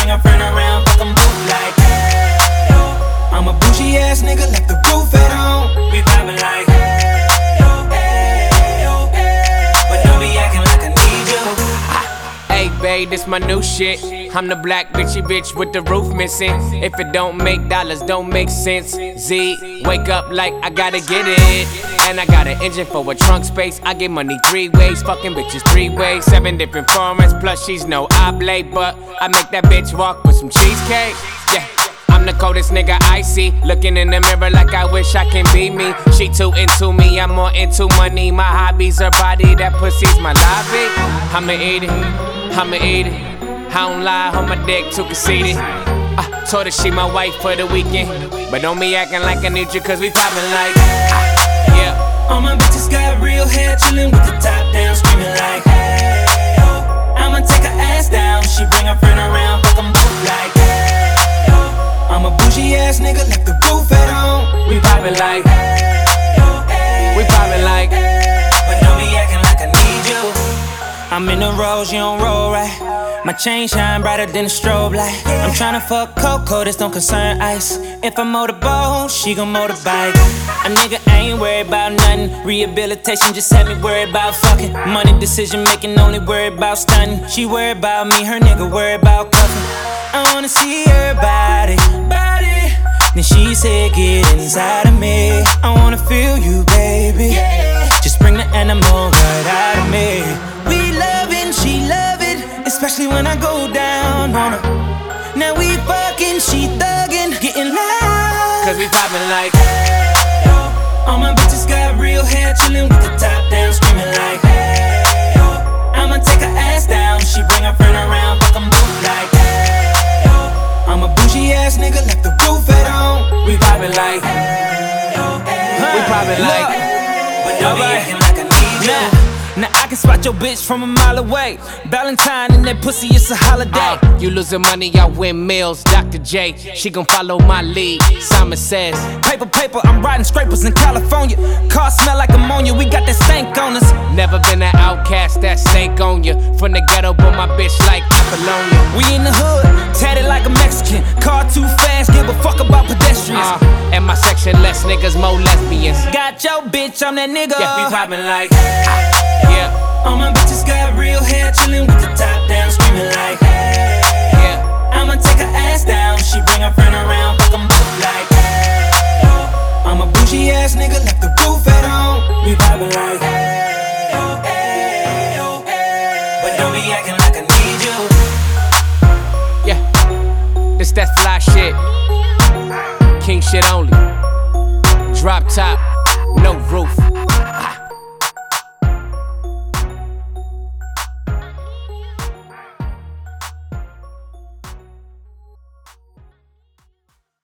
bring a friend around, fuck 'em both like, hey, yo. I'm a bougie ass nigga, left the roof at home. We vibing like, hey, yo, hey, yo, hey. But don't be acting like I need you. Hey babe, this my new shit. I'm the black bitchy bitch with the roof missing. If it don't make dollars, don't make sense. Z, wake up like I gotta get it. And I got an engine for a trunk space. I get money 3 ways, fucking bitches 3 ways. 7 different formats, plus she's no oblate. But I make that bitch walk with some cheesecake. Yeah, I'm the coldest nigga I see. Looking in the mirror like I wish I can be me. She too into me, I'm more into money. My hobby's her body, that pussy's my lobby. I'ma eat it, I'ma eat it. I don't lie, on my dick too conceited. I told her she my wife for the weekend. But don't be acting like I need you, cause we poppin' like, yeah. All my bitches got real hair, chillin' with the top down, screaming like, hey, yo. I'ma take her ass down, she bring her friend around, fuck 'em both like, hey, yo. I'm a bougie ass nigga, left the roof at home. We poppin' like, hey, yo, hey, we poppin' like, but don't be acting like I need you. I'm in the rose, you don't roll right. My chain shine brighter than a strobe light. I'm tryna fuck Coco, this don't concern ice. If I motorboat, she gon' motorbike. A nigga ain't worried about nothing. Rehabilitation just had me worried about fucking. Money decision making, only worried about stunning. She worried about me, her nigga worried about cuffing. I wanna see her body. Then she said, get inside of me. I wanna feel you, baby. Just bring the animal right out of me. We lovin', she love it, especially when I go down on her. Now we fucking, she thuggin', getting loud. cause we poppin' like, hey, yo. All my bitches got real hair, chillin' with the top down, screaming like, hey, yo. I'ma take her ass down, she bring her friend around, fuck 'em both like, hey, yo. I'm a bougie ass nigga, left the roof at home. we poppin' like, Hey, yo, hey, we poppin' like, but don't be acting like I need you. Now I can spot your bitch from a mile away. Valentine and that pussy, it's a holiday. You losing money, I win meals. Dr. J, she gon' follow my lead. Simon says, Paper, I'm riding scrapers in California. Car smell like ammonia, we got that stank on us. never been an outcast, that snake on you. From the ghetto, but my bitch like Apollonia. We in the hood, tatted like a Mexican. Car too fast, give a fuck about pedestrians. And my section, less niggas, more lesbians. Got your bitch, I'm that nigga. Yeah, we poppin' like, Yeah. All my bitches got real hair, chillin' with the top down, screaming like, hey, yeah. I'ma take her ass down, she bring her friend around, fuck 'em both like, hey, yo. I'm a bougie ass nigga, left the roof at home. We vibing like, hey, yo, hey, yo, hey. But don't be acting like I need you. Yeah, this that fly shit. King shit only. Drop top.